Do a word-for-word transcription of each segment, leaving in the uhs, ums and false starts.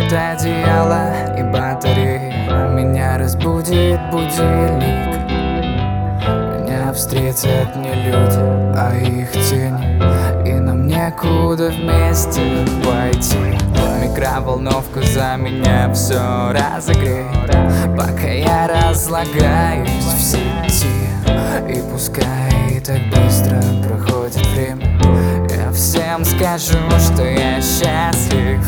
согреют одеяло и батареи. Меня разбудит будильник. Меня встретят не люди, а их тени, и нам некуда вместе пойти. Микроволновка за меня все разогреет, пока я разлагаюсь в сети. И пускай так быстро проходит время, я всем скажу, что я счастлив.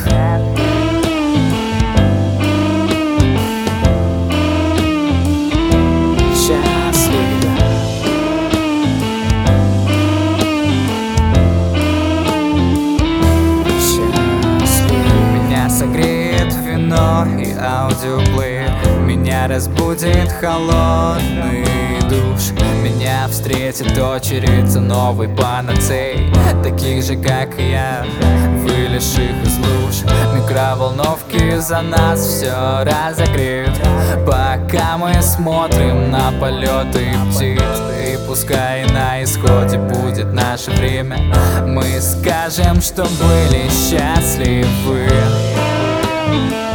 Согреет вино и аудиоплеер. Меня разбудит холодный душ. Меня встретит очередь за новой панацеей, таких же, как и я, вылезших из луж. Микроволновки за нас все разогреют, пока мы смотрим на полеты птиц. И пускай на исходе будет наше время, мы скажем, что были счастливы.